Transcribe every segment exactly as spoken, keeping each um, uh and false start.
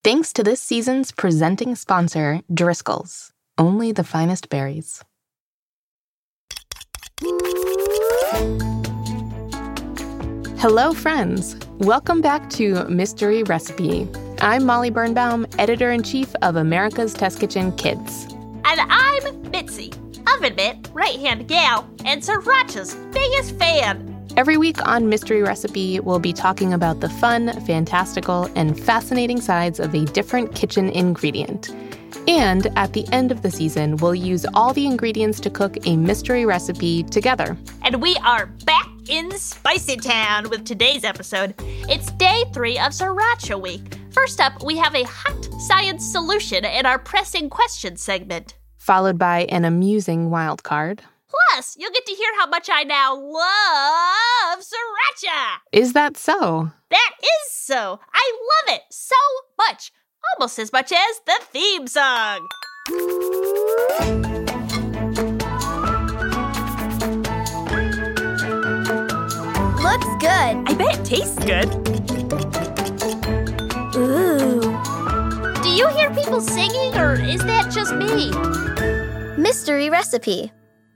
Thanks to this season's presenting sponsor, Driscoll's. Only the finest berries. Hello, friends. Welcome back to Mystery Recipe. I'm Molly Birnbaum, Editor-in-Chief of America's Test Kitchen Kids. And I'm Mitzi, Oven Mitt, right-hand gal, and Sriracha's biggest fan. Every week on Mystery Recipe, we'll be talking about the fun, fantastical, and fascinating sides of a different kitchen ingredient. And at the end of the season, we'll use all the ingredients to cook a mystery recipe together. And we are back in Spicy Town with today's episode. It's day three of Sriracha Week. First up, we have a hot science solution in our pressing questions segment. Followed by an amusing wild card. Plus, you'll get to hear how much I now love Sriracha. Is that so? That is so. I love it so much. Almost as much as the theme song. Looks good. I bet it tastes good. Ooh. Do you hear people singing, or is that just me? Mystery recipe.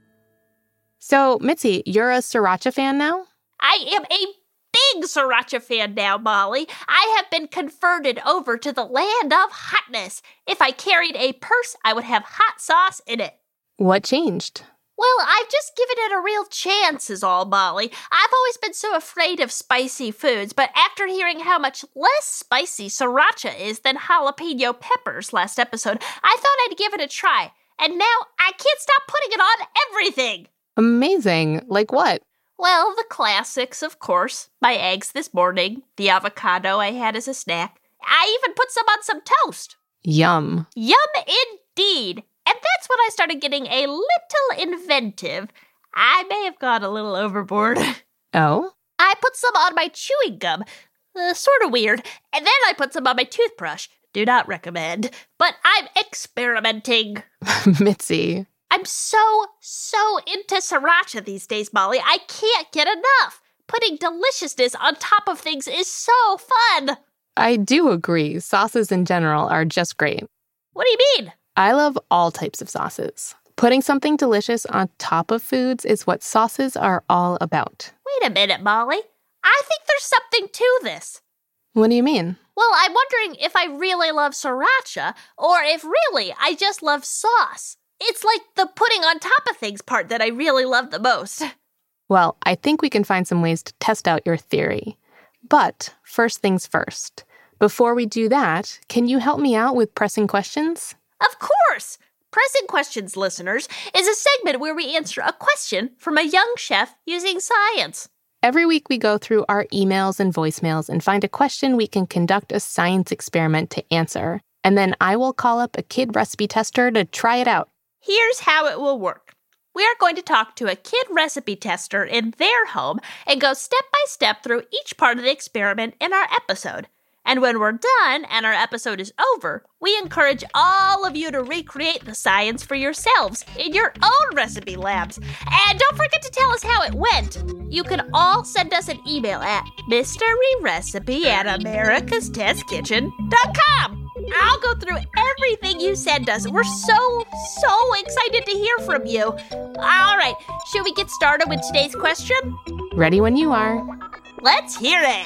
So, Mitzi, you're a Sriracha fan now? I am a big Sriracha fan now, Molly. I have been converted over to the land of hotness. If I carried a purse, I would have hot sauce in it. What changed? Well, I've just given it a real chance is all, Molly. I've always been so afraid of spicy foods, but after hearing how much less spicy Sriracha is than jalapeno peppers last episode, I thought I'd give it a try. And now I can't stop putting it on everything. Amazing. Like what? Well, the classics, of course. My eggs this morning, the avocado I had as a snack. I even put some on some toast. Yum. Yum indeed. And that's when I started getting a little inventive. I may have gone a little overboard. Oh? I put some on my chewing gum. Uh, sort of weird. And then I put some on my toothbrush. Do not recommend. But I'm experimenting. Mitzi. I'm so, so into Sriracha these days, Molly. I can't get enough. Putting deliciousness on top of things is so fun. I do agree. Sauces in general are just great. What do you mean? I love all types of sauces. Putting something delicious on top of foods is what sauces are all about. Wait a minute, Molly. I think there's something to this. What do you mean? Well, I'm wondering if I really love Sriracha or if really I just love sauce. It's like the putting on top of things part that I really love the most. Well, I think we can find some ways to test out your theory. But first things first. Before we do that, can you help me out with pressing questions? Of course! Pressing Questions, listeners, is a segment where we answer a question from a young chef using science. Every week we go through our emails and voicemails and find a question we can conduct a science experiment to answer. And then I will call up a kid recipe tester to try it out. Here's how it will work. We are going to talk to a kid recipe tester in their home and go step by step through each part of the experiment in our episode. And when we're done and our episode is over, we encourage all of you to recreate the science for yourselves in your own recipe labs. And don't forget to tell us how it went. You can all send us an email at mysteryrecipe at americas test kitchen dot com. I'll go through everything you send us. We're so, so excited to hear from you. All right, should we get started with today's question? Ready when you are. Let's hear it.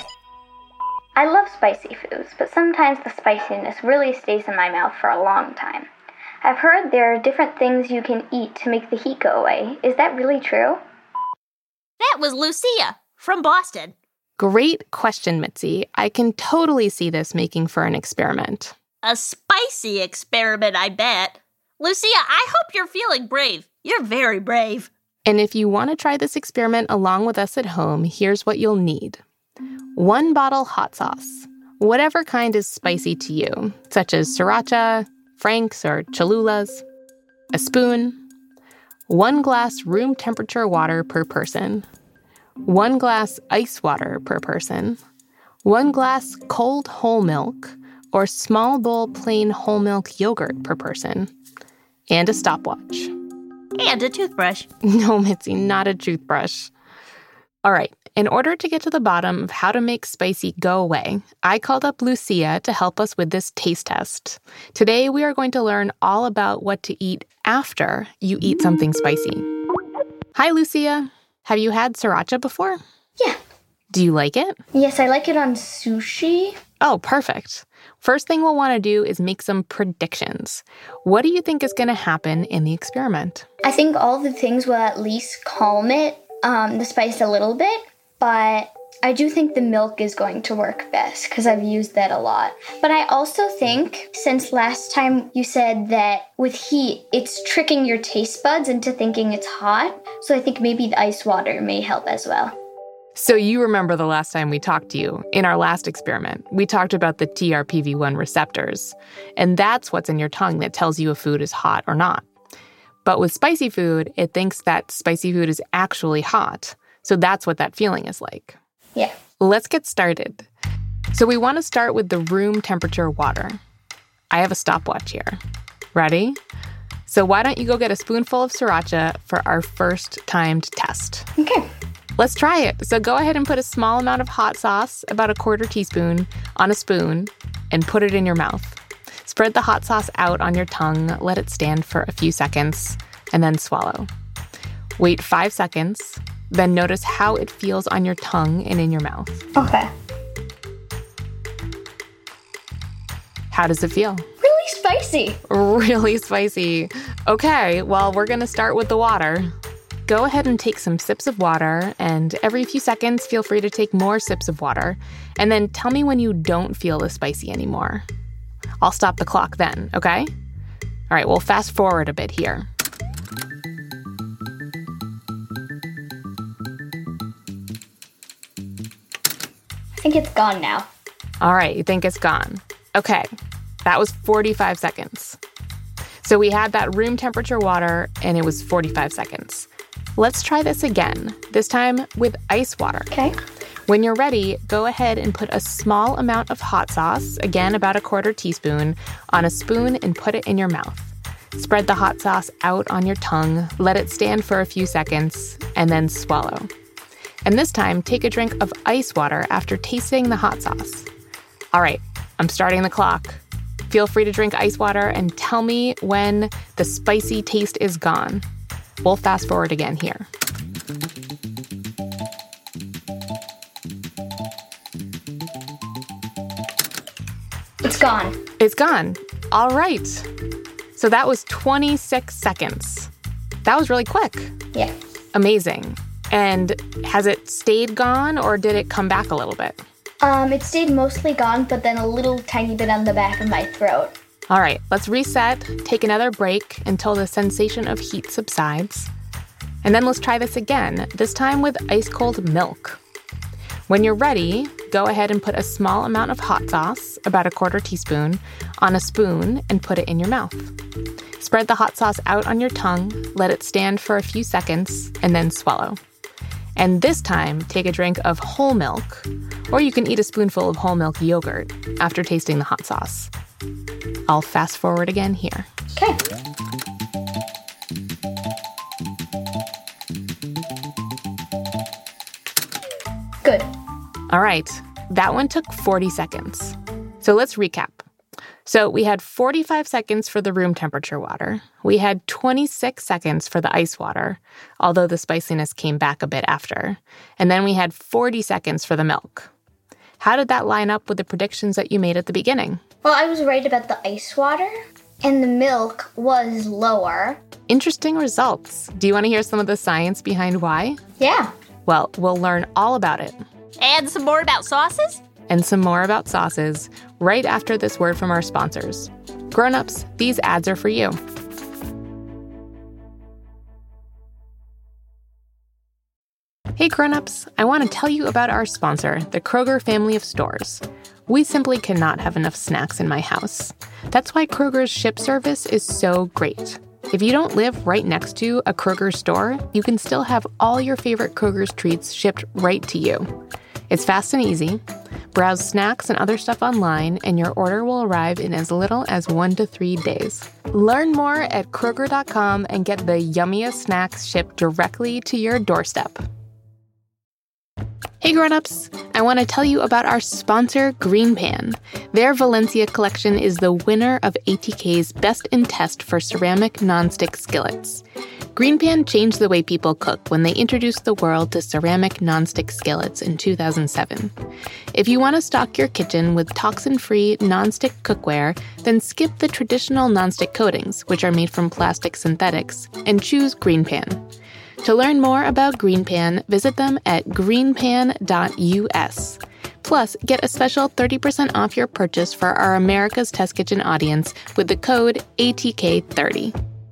I love spicy foods, but sometimes the spiciness really stays in my mouth for a long time. I've heard there are different things you can eat to make the heat go away. Is that really true? That was Lucia from Boston. Great question, Mitzi. I can totally see this making for an experiment. A spicy experiment, I bet. Lucia, I hope you're feeling brave. You're very brave. And if you want to try this experiment along with us at home, here's what you'll need. One bottle hot sauce, whatever kind is spicy to you, such as Sriracha, Frank's, or Cholula's. A spoon. One glass room temperature water per person. One glass ice water per person. One glass cold whole milk or small bowl plain whole milk yogurt per person. And a stopwatch. And a toothbrush. No, Mitzi, not a toothbrush. All right, in order to get to the bottom of how to make spicy go away, I called up Lucia to help us with this taste test. Today, we are going to learn all about what to eat after you eat something spicy. Hi, Lucia. Have you had sriracha before? Yeah. Do you like it? Yes, I like it on sushi. Oh, perfect. First thing we'll want to do is make some predictions. What do you think is going to happen in the experiment? I think all the things will at least calm it, um, the spice a little bit, but I do think the milk is going to work best because I've used that a lot. But I also think, since last time you said that with heat, it's tricking your taste buds into thinking it's hot, so I think maybe the ice water may help as well. So you remember the last time we talked to you, in our last experiment, we talked about the T R P V one receptors, and that's what's in your tongue that tells you if food is hot or not. But with spicy food, it thinks that spicy food is actually hot, so that's what that feeling is like. Yeah. Let's get started. So we want to start with the room temperature water. I have a stopwatch here. Ready? So why don't you go get a spoonful of sriracha for our first timed test? Okay. Let's try it. So go ahead and put a small amount of hot sauce, about a quarter teaspoon, on a spoon and put it in your mouth. Spread the hot sauce out on your tongue, let it stand for a few seconds, and then swallow. Wait five seconds, then notice how it feels on your tongue and in your mouth. Okay. How does it feel? Really spicy. Really spicy. Okay, well, we're going to start with the water. Go ahead and take some sips of water, and every few seconds, feel free to take more sips of water. And then tell me when you don't feel the spicy anymore. I'll stop the clock then, okay? All right, we'll fast forward a bit here. I think it's gone now. All right, you think it's gone. Okay, that was forty-five seconds. So we had that room temperature water, and it was forty-five seconds. Let's try this again, this time with ice water. Okay. When you're ready, go ahead and put a small amount of hot sauce, again about a quarter teaspoon, on a spoon and put it in your mouth. Spread the hot sauce out on your tongue, let it stand for a few seconds, and then swallow. And this time, take a drink of ice water after tasting the hot sauce. All right, I'm starting the clock. Feel free to drink ice water and tell me when the spicy taste is gone. We'll fast forward again here. It's gone. It's gone. All right. So that was twenty-six seconds. That was really quick. Yeah. Amazing. And has it stayed gone or did it come back a little bit? Um, it stayed mostly gone, but then a little tiny bit on the back of my throat. All right, let's reset, take another break until the sensation of heat subsides. And then let's try this again, this time with ice-cold milk. When you're ready, go ahead and put a small amount of hot sauce, about a quarter teaspoon, on a spoon and put it in your mouth. Spread the hot sauce out on your tongue, let it stand for a few seconds, and then swallow. And this time, take a drink of whole milk, or you can eat a spoonful of whole milk yogurt after tasting the hot sauce. I'll fast forward again here. Okay. Good. All right, that one took forty seconds. So let's recap. So we had forty-five seconds for the room temperature water. We had twenty-six seconds for the ice water, although the spiciness came back a bit after. And then we had forty seconds for the milk. How did that line up with the predictions that you made at the beginning? Well, I was right about the ice water, and the milk was lower. Interesting results. Do you want to hear some of the science behind why? Yeah. Well, we'll learn all about it. And some more about sauces? And some more about sauces right after this word from our sponsors. Grown-ups, these ads are for you. Hey grown-ups, I want to tell you about our sponsor, the Kroger family of stores. We simply cannot have enough snacks in my house. That's why Kroger's Ship service is so great. If you don't live right next to a Kroger store, you can still have all your favorite Kroger's treats shipped right to you. It's fast and easy. Browse snacks and other stuff online, and your order will arrive in as little as one to three days. Learn more at Kroger dot com and get the yummiest snacks shipped directly to your doorstep. Hey grown-ups, I want to tell you about our sponsor, Green Pan. Their Valencia collection is the winner of A T K's Best in Test for ceramic nonstick skillets. Green Pan changed the way people cook when they introduced the world to ceramic nonstick skillets in two thousand seven. If you want to stock your kitchen with toxin-free nonstick cookware, then skip the traditional nonstick coatings, which are made from plastic synthetics, and choose Green Pan. To learn more about Green Pan, visit them at green pan dot u s. Plus, get a special thirty percent off your purchase for our America's Test Kitchen audience with the code A T K thirty.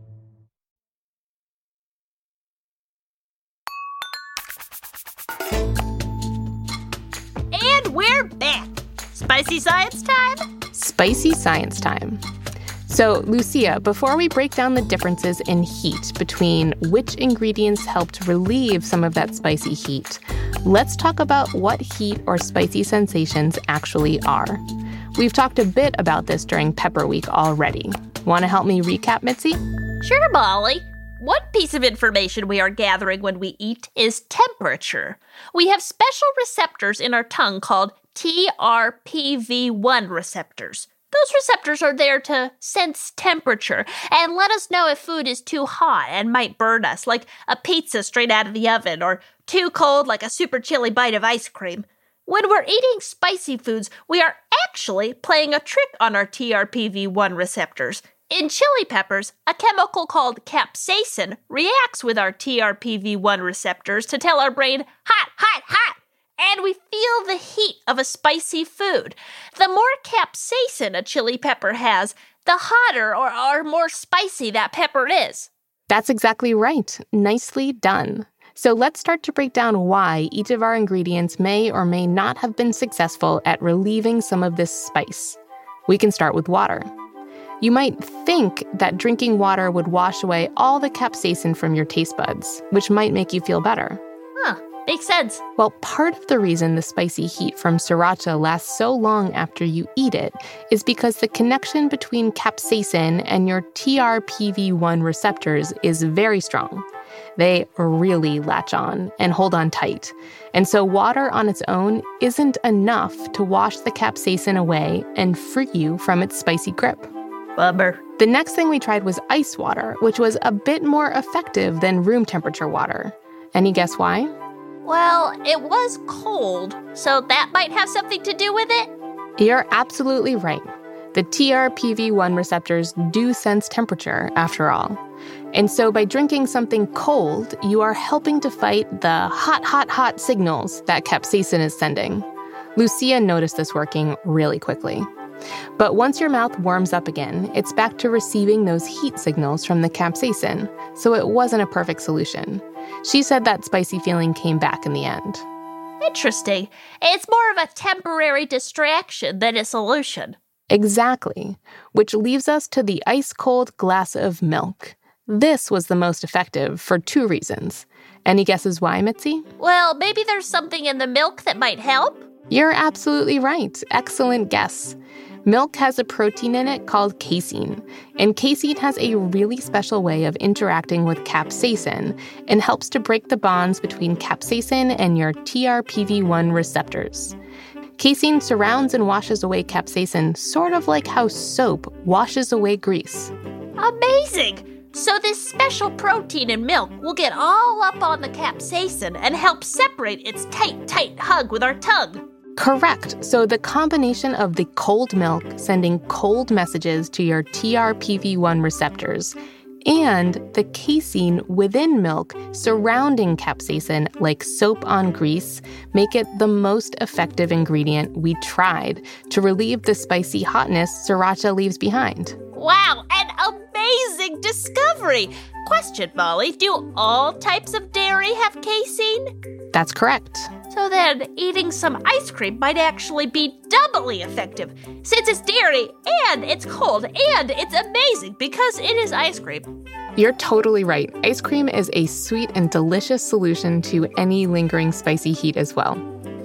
And we're back. Spicy science time? Spicy science time. So, Lucia, before we break down the differences in heat between which ingredients help to relieve some of that spicy heat, let's talk about what heat or spicy sensations actually are. We've talked a bit about this during Pepper Week already. Want to help me recap, Mitzi? Sure, Molly. One piece of information we are gathering when we eat is temperature. We have special receptors in our tongue called T R P V one receptors. Those receptors are there to sense temperature and let us know if food is too hot and might burn us, like a pizza straight out of the oven, or too cold like a super chilly bite of ice cream. When we're eating spicy foods, we are actually playing a trick on our T R P V one receptors. In chili peppers, a chemical called capsaicin reacts with our T R P V one receptors to tell our brain, hot, hot, hot, and we feel the heat of a spicy food. The more capsaicin a chili pepper has, the hotter or, or more spicy that pepper is. That's exactly right. Nicely done. So let's start to break down why each of our ingredients may or may not have been successful at relieving some of this spice. We can start with water. You might think that drinking water would wash away all the capsaicin from your taste buds, which might make you feel better. Huh, makes sense. Well, part of the reason the spicy heat from sriracha lasts so long after you eat it is because the connection between capsaicin and your T R P V one receptors is very strong. They really latch on and hold on tight. And so water on its own isn't enough to wash the capsaicin away and free you from its spicy grip. Bummer. The next thing we tried was ice water, which was a bit more effective than room temperature water. Any guess why? Well, it was cold, so that might have something to do with it? You're absolutely right. The T R P V one receptors do sense temperature, after all. And so by drinking something cold, you are helping to fight the hot, hot, hot signals that capsaicin is sending. Lucia noticed this working really quickly. But once your mouth warms up again, it's back to receiving those heat signals from the capsaicin, so it wasn't a perfect solution. She said that spicy feeling came back in the end. Interesting. It's more of a temporary distraction than a solution. Exactly, which leaves us to the ice-cold glass of milk. This was the most effective for two reasons. Any guesses why, Mitzi? Well, maybe there's something in the milk that might help? You're absolutely right. Excellent guess. Milk has a protein in it called casein, and casein has a really special way of interacting with capsaicin and helps to break the bonds between capsaicin and your T R P V one receptors. Casein surrounds and washes away capsaicin, sort of like how soap washes away grease. Amazing! So this special protein in milk will get all up on the capsaicin and help separate its tight, tight hug with our tongue. Correct. So the combination of the cold milk sending cold messages to your T R P V one receptors and the casein within milk surrounding capsaicin like soap on grease make it the most effective ingredient we tried to relieve the spicy hotness sriracha leaves behind. Wow, an amazing discovery! Question, Molly, do all types of dairy have casein? That's correct. So then, eating some ice cream might actually be doubly effective, since it's dairy, and it's cold, and it's amazing because it is ice cream. You're totally right. Ice cream is a sweet and delicious solution to any lingering spicy heat as well.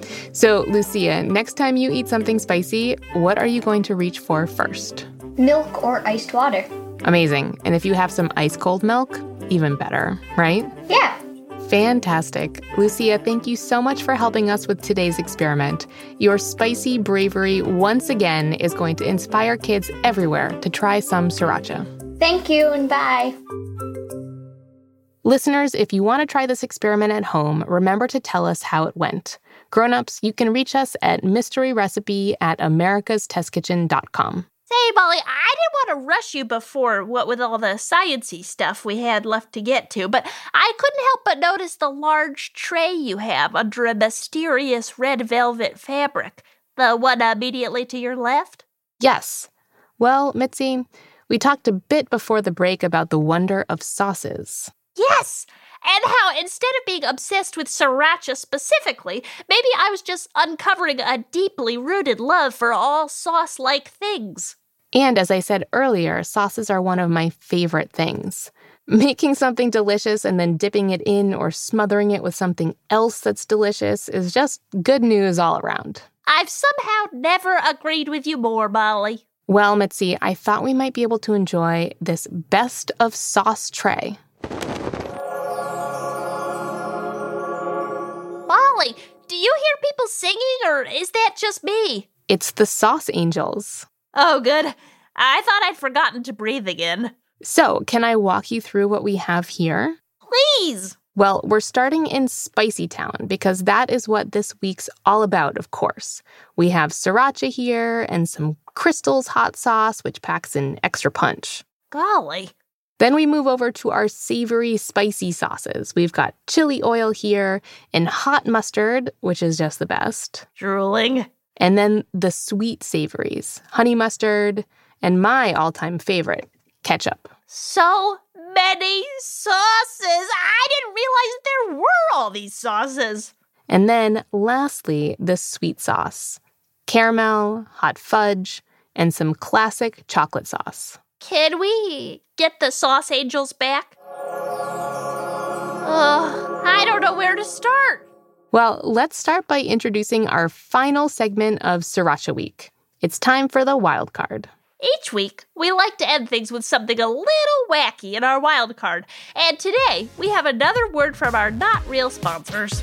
So, Lucia, next time you eat something spicy, what are you going to reach for first? Milk or iced water. Amazing. And if you have some ice-cold milk, even better, right? Yeah. Fantastic. Lucia, thank you so much for helping us with today's experiment. Your spicy bravery once again is going to inspire kids everywhere to try some sriracha. Thank you and bye. Listeners, if you want to try this experiment at home, remember to tell us how it went. Grown-ups, you can reach us at mystery recipe at americas test kitchen dot com. Say, Molly, I didn't want to rush you before, what with all the science-y stuff we had left to get to, but I couldn't help but notice the large tray you have under a mysterious red velvet fabric. The one immediately to your left? Yes. Well, Mitzi, we talked a bit before the break about the wonder of sauces. Yes! And how instead of being obsessed with sriracha specifically, maybe I was just uncovering a deeply rooted love for all sauce-like things. And as I said earlier, sauces are one of my favorite things. Making something delicious and then dipping it in or smothering it with something else that's delicious is just good news all around. I've somehow never agreed with you more, Molly. Well, Mitzi, I thought we might be able to enjoy this best of sauce tray. Molly, do you hear people singing, or is that just me? It's the Sauce Angels. Oh, good. I thought I'd forgotten to breathe again. So, can I walk you through what we have here? Please! Well, we're starting in Spicy Town because that is what this week's all about, of course. We have sriracha here and some Crystal's hot sauce, which packs an extra punch. Golly. Then we move over to our savory, spicy sauces. We've got chili oil here and hot mustard, which is just the best. Drooling. And then the sweet savories, honey mustard, and my all-time favorite, ketchup. So many sauces! I didn't realize there were all these sauces. And then, lastly, the sweet sauce. Caramel, hot fudge, and some classic chocolate sauce. Can we get the Sauce Angels back? Ugh, I don't know where to start. Well, let's start by introducing our final segment of Sriracha Week. It's time for the wild card. Each week, we like to end things with something a little wacky in our wild card. And today, we have another word from our not real sponsors.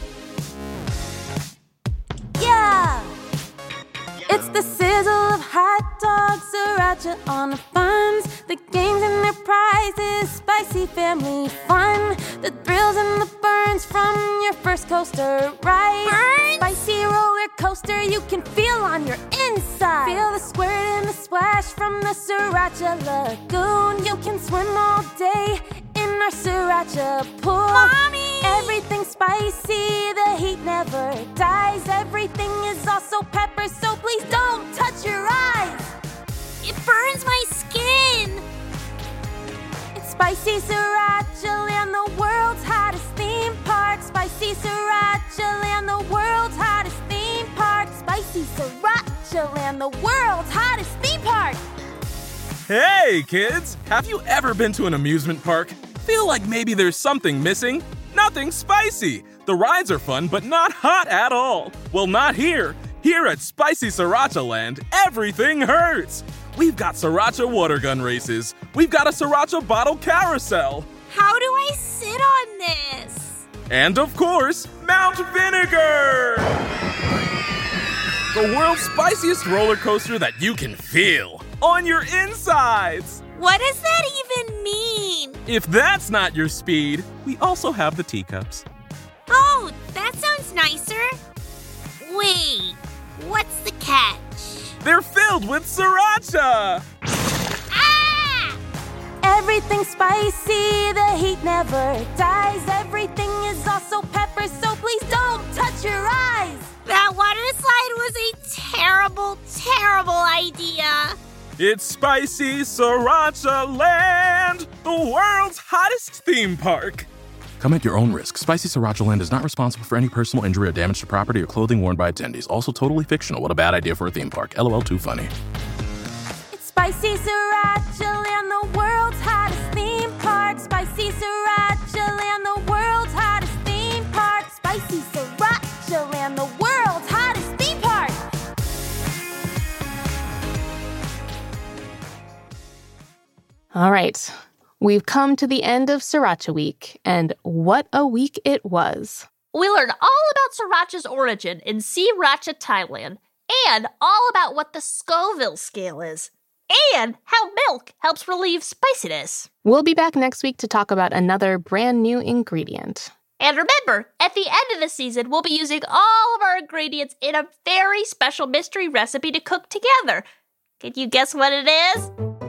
Yeah! It's the sizzle of hot dogs, sriracha on the buns, the games and their prizes, spicy family fun, the thrills and the burns from your first coaster ride. Burns? Spicy roller coaster you can feel on your inside. Feel the squirt and the splash from the Sriracha Lagoon. You can swim all day in our sriracha pool. Mommy! Everything spicy, the heat never dies. Everything is also pepper, so please don't touch your eyes. It burns my skin. It's Spicy Sriracha Land, the world's hottest theme park. Spicy Sriracha Land, the world's hottest theme park. Spicy Sriracha Land, the world's hottest theme park. Hey, kids! Have you ever been to an amusement park? Feel like maybe there's something missing? Nothing spicy! The rides are fun, but not hot at all. Well, not here. Here at Spicy Sriracha Land, everything hurts. We've got sriracha water gun races. We've got a sriracha bottle carousel. How do I sit on this? And of course, Mount Vinegar! The world's spiciest roller coaster that you can feel on your insides. What does that even mean? If that's not your speed, we also have the teacups. Oh, that sounds nicer. Wait, what's the catch? They're filled with sriracha! Ah! Everything spicy, the heat never dies. Everything is also pepper, so please don't touch your eyes. That water slide was a terrible, terrible idea. It's Spicy Sriracha Land, the world's hottest theme park. Come at your own risk. Spicy Sriracha Land is not responsible for any personal injury or damage to property or clothing worn by attendees. Also totally fictional. What a bad idea for a theme park. LOL, too funny. It's Spicy Sriracha Land, the world's hottest theme park. Spicy Sriracha Land, the world's hottest theme park. Spicy Sriracha Land, the world's hottest theme park. All right, We've come to the end of Sriracha Week, and what a week it was. We learned all about Sriracha's origin in Sriracha, Thailand, and all about what the Scoville scale is, and how milk helps relieve spiciness. We'll be back next week to talk about another brand new ingredient. And remember, at the end of the season, we'll be using all of our ingredients in a very special mystery recipe to cook together. Can you guess what it is?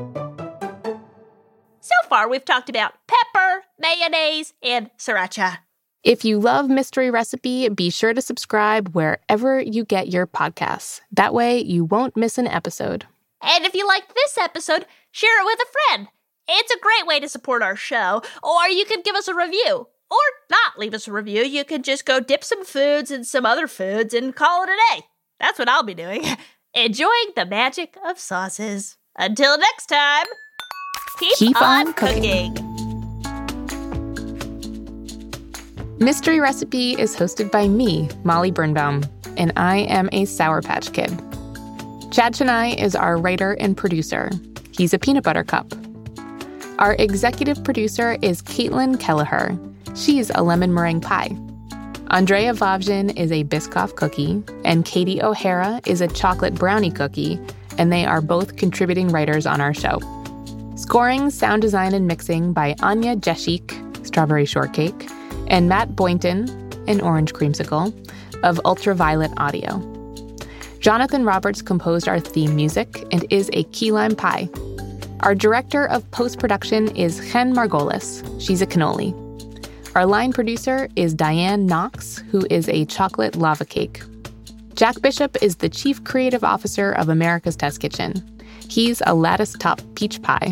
So far, we've talked about pepper, mayonnaise, and sriracha. If you love Mystery Recipe, be sure to subscribe wherever you get your podcasts. That way, you won't miss an episode. And if you liked this episode, share it with a friend. It's a great way to support our show, or you can give us a review. Or not leave us a review. You can just go dip some foods in some other foods and call it a day. That's what I'll be doing. Enjoying the magic of sauces. Until next time, keep, keep on, on cooking. cooking. Mystery Recipe is hosted by me, Molly Birnbaum, and I am a Sour Patch Kid. Chad Chennai is our writer and producer. He's a peanut butter cup. Our executive producer is Caitlin Kelleher. She's a lemon meringue pie. Andrea Vavjin is a Biscoff cookie, and Katie O'Hara is a chocolate brownie cookie, and they are both contributing writers on our show. Scoring, sound design, and mixing by Anya Jeshik, Strawberry Shortcake, and Matt Boynton, an Orange Creamsicle, of Ultraviolet Audio. Jonathan Roberts composed our theme music and is a key lime pie. Our director of post-production is Chen Margolis. She's a cannoli. Our line producer is Diane Knox, who is a chocolate lava cake. Jack Bishop is the chief creative officer of America's Test Kitchen. He's a lattice-top peach pie.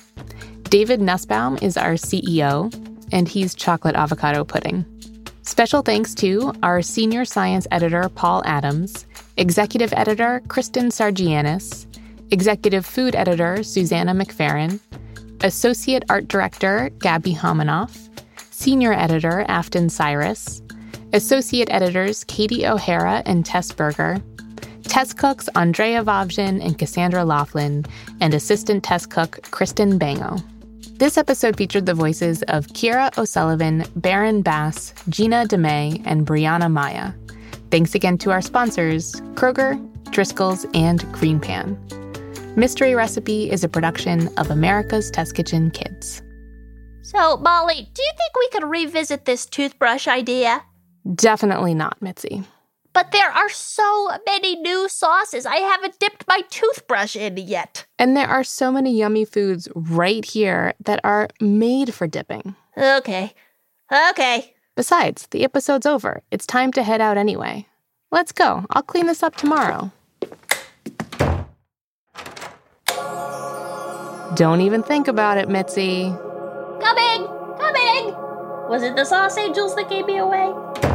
David Nussbaum is our C E O, and he's chocolate avocado pudding. Special thanks to our senior science editor, Paul Adams, executive editor, Kristen Sargianis, executive food editor, Susanna McFerrin, associate art director, Gabby Hominoff, senior editor, Afton Cyrus, associate editors, Katie O'Hara and Tess Berger, test cooks, Andrea Vavjin and Cassandra Laughlin, and assistant test cook, Kristen Bango. This episode featured the voices of Kira O'Sullivan, Baron Bass, Gina DeMay, and Brianna Maya. Thanks again to our sponsors, Kroger, Driscoll's, and Green Pan. Mystery Recipe is a production of America's Test Kitchen Kids. So, Molly, do you think we could revisit this toothbrush idea? Definitely not, Mitzi. But there are so many new sauces I haven't dipped my toothbrush in yet. And there are so many yummy foods right here that are made for dipping. Okay. Okay. Besides, the episode's over. It's time to head out anyway. Let's go. I'll clean this up tomorrow. Don't even think about it, Mitzi. Coming! Coming! Was it the Sauce Angels that gave me away?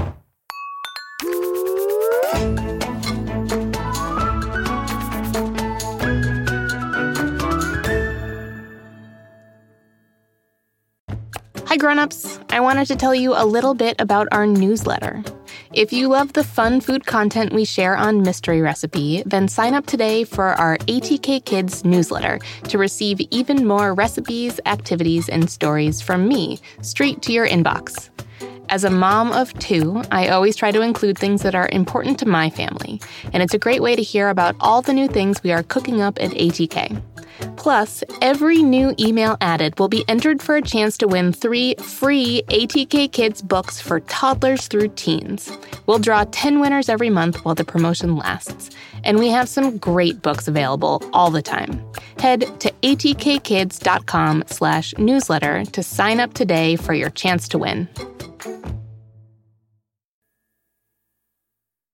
Hi, grown-ups. I wanted to tell you a little bit about our newsletter. If you love the fun food content we share on Mystery Recipe, then sign up today for our A T K Kids newsletter to receive even more recipes, activities, and stories from me straight to your inbox. As a mom of two, I always try to include things that are important to my family, and it's a great way to hear about all the new things we are cooking up at A T K. Plus, every new email added will be entered for a chance to win three free A T K Kids books for toddlers through teens. We'll draw ten winners every month while the promotion lasts, and we have some great books available all the time. Head to atkkids.com slash newsletter to sign up today for your chance to win.